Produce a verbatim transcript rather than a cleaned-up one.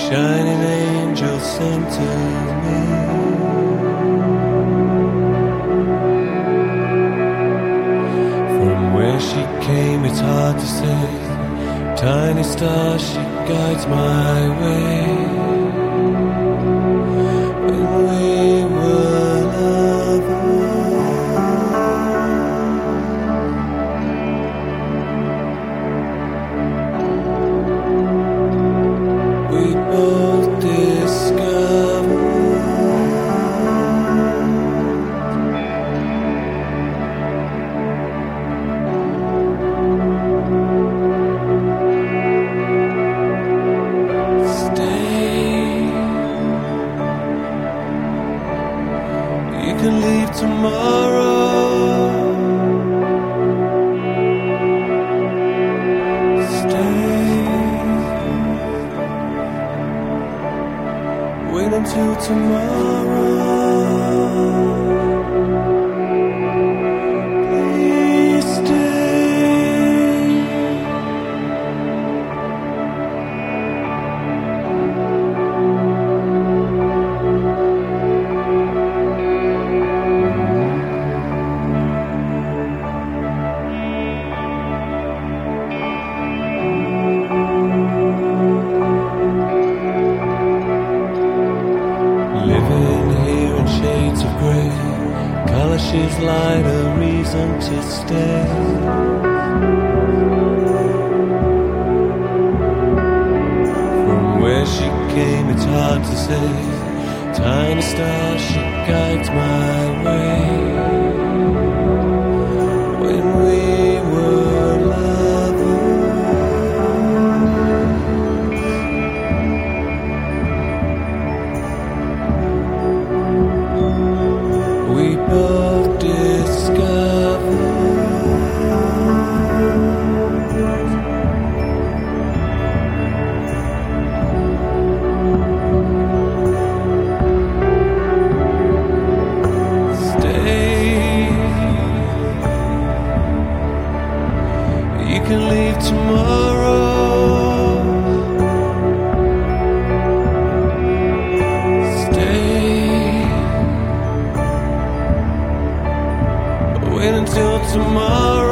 shining angel sent to me. From where she came, it's hard to say. Tiny star, she guides my way. When we were lovers, we both discovered you can leave tomorrow. Stay. Wait until tomorrow. Please stay. Living here in shades of grey, color she's light, a reason to stay. From where she came, it's hard to say. Tiny star, she guides my way. When we were lovers, we both discovered stay. You can leave tomorrow. Stay. Wait until tomorrow.